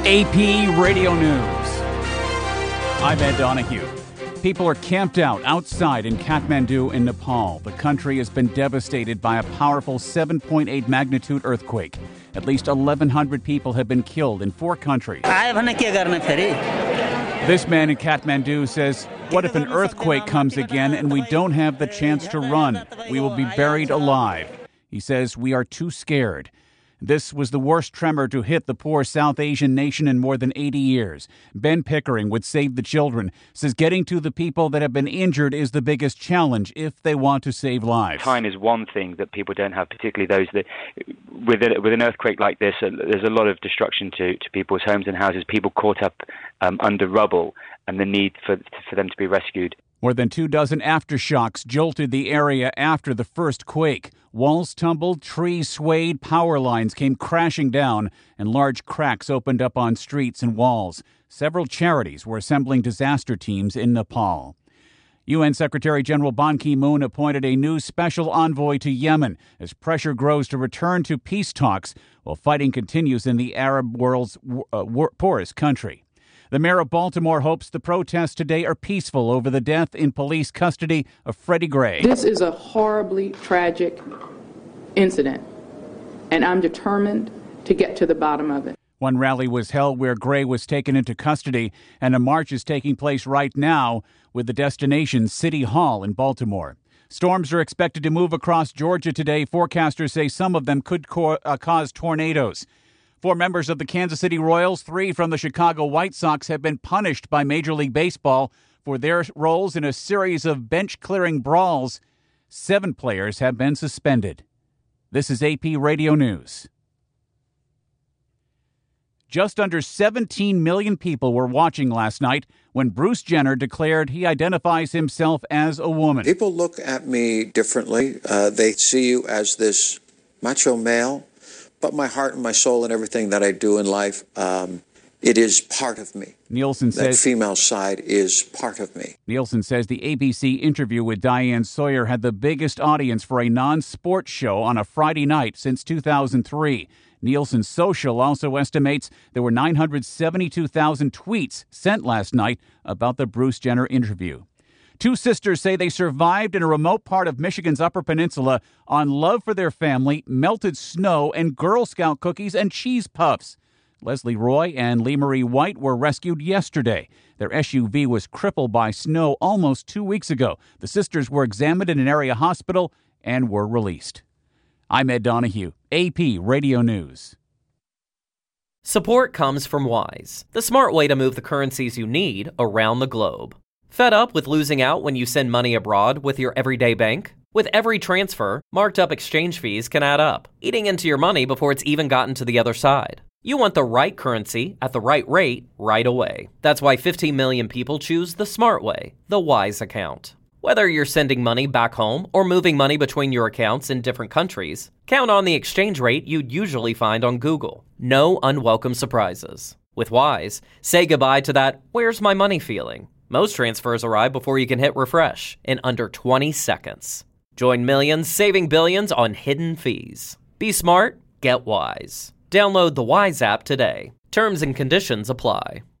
AP Radio News. I'm Ed Donahue. People are camped out outside in Kathmandu in Nepal. The country has been devastated by a powerful 7.8 magnitude earthquake. At least 1,100 people have been killed in 4 countries. This man in Kathmandu says, "What if an earthquake comes again and we don't have the chance to run? We will be buried alive." He says, "We are too scared." This was the worst tremor to hit the poor South Asian nation in more than 80 years. Ben Pickering with Save the Children says getting to the people that have been injured is the biggest challenge if they want to save lives. Time is one thing that people don't have, particularly those that, with an earthquake like this, there's a lot of destruction to people's homes and houses, people caught up under rubble, and the need for them to be rescued. More than 24 aftershocks jolted the area after the first quake. Walls tumbled, trees swayed, power lines came crashing down, and large cracks opened up on streets and walls. Several charities were assembling disaster teams in Nepal. UN Secretary General Ban Ki-moon appointed a new special envoy to Yemen as pressure grows to return to peace talks while fighting continues in the Arab world's poorest country. The mayor of Baltimore hopes the protests today are peaceful over the death in police custody of Freddie Gray. This is a horribly tragic incident, and I'm determined to get to the bottom of it. One rally was held where Gray was taken into custody, and a march is taking place right now with the destination City Hall in Baltimore. Storms are expected to move across Georgia today. Forecasters say some of them could cause tornadoes. 4 members of the Kansas City Royals, 3 from the Chicago White Sox, have been punished by Major League Baseball for their roles in a series of bench-clearing brawls. 7 players have been suspended. This is AP Radio News. Just under 17 million people were watching last night when Bruce Jenner declared he identifies himself as a woman. People look at me differently. They see you as this macho male. But my heart and my soul and everything that I do in life, it is part of me. Nielsen says that female side is part of me. Nielsen says the ABC interview with Diane Sawyer had the biggest audience for a non-sports show on a Friday night since 2003. Nielsen Social also estimates there were 972,000 tweets sent last night about the Bruce Jenner interview. 2 sisters say they survived in a remote part of Michigan's Upper Peninsula on love for their family, melted snow, and Girl Scout cookies and cheese puffs. Leslie Roy and Lee Marie White were rescued yesterday. Their SUV was crippled by snow almost 2 weeks ago. The sisters were examined in an area hospital and were released. I'm Ed Donahue, AP Radio News. Support comes from Wise, the smart way to move the currencies you need around the globe. Fed up with losing out when you send money abroad with your everyday bank? With every transfer, marked up exchange fees can add up, eating into your money before it's even gotten to the other side. You want the right currency at the right rate right away. That's why 15 million people choose the smart way, the Wise account. Whether you're sending money back home or moving money between your accounts in different countries, count on the exchange rate you'd usually find on Google. No unwelcome surprises. With Wise, say goodbye to that "where's my money" feeling. Most transfers arrive before you can hit refresh in under 20 seconds. Join millions saving billions on hidden fees. Be smart, get Wise. Download the Wise app today. Terms and conditions apply.